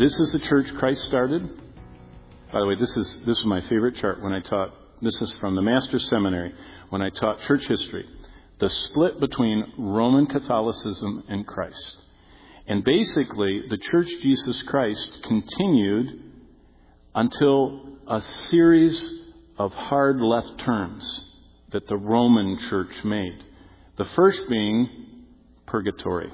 This is the church Christ started. By the way, this is my favorite chart when I taught. This is from the Master's Seminary when I taught church history. The split between Roman Catholicism and Christ. And basically, the Church Jesus Christ continued until a series of hard left turns that the Roman Church made. The first being purgatory.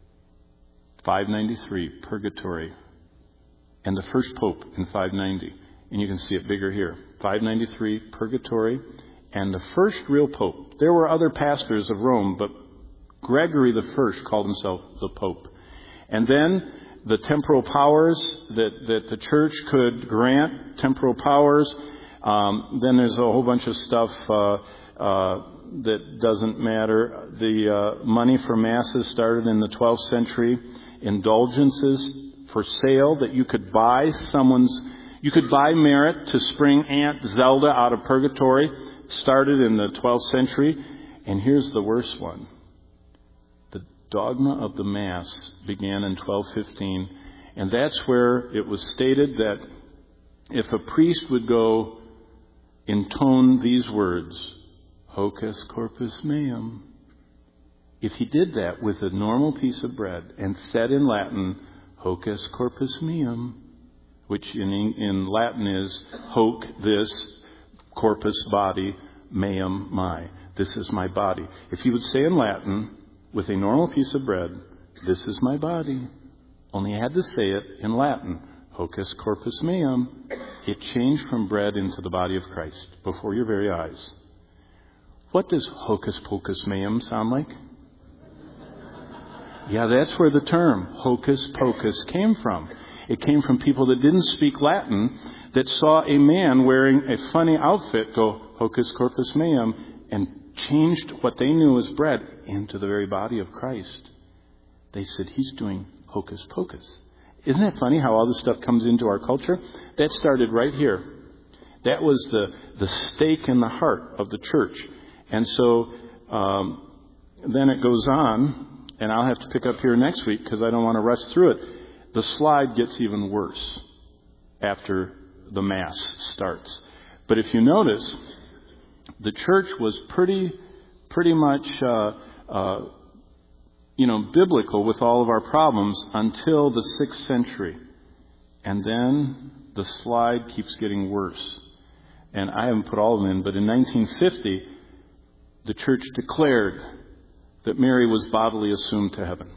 593, purgatory. And the first pope in 590. And you can see it bigger here. 593, purgatory. And the first real pope. There were other pastors of Rome, but Gregory I called himself the pope. And then the temporal powers that the church could grant, temporal powers. Then there's a whole bunch of stuff that doesn't matter. The money for masses started in the 12th century. Indulgences for sale that you could buy you could buy merit to spring Aunt Zelda out of purgatory. Started in the 12th century. And here's the worst one. The dogma of the Mass began in 1215. And that's where it was stated that if a priest would go intone these words, Hocus Corpus Meum, if he did that with a normal piece of bread and said in Latin, Hocus Corpus Meum, which in Latin is hoc this, corpus body, meum my. This is my body. If he would say in Latin, with a normal piece of bread, this is my body, only he had to say it in Latin, Hocus Corpus Meum, it changed from bread into the body of Christ before your very eyes. What does Hocus Pocus Meum sound like? Yeah, that's where the term Hocus Pocus came from. It came from people that didn't speak Latin, that saw a man wearing a funny outfit go Hocus Corpus Meum and changed what they knew as bread into the very body of Christ. They said, he's doing Hocus Pocus. Isn't it funny how all this stuff comes into our culture? That started right here. That was the stake in the heart of the church. And so then it goes on, and I'll have to pick up here next week because I don't want to rush through it. The slide gets even worse after the Mass starts. But if you notice, the church was pretty much biblical with all of our problems until the 6th century. And then the slide keeps getting worse. And I haven't put all of them in, but in 1950, the church declared that Mary was bodily assumed to heaven.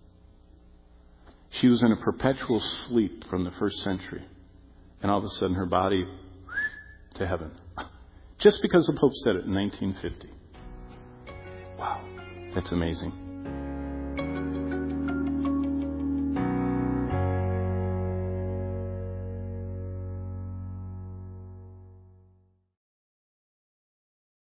She was in a perpetual sleep from the 1st century. And all of a sudden her body to heaven. Just because the Pope said it in 1950. Wow, that's amazing.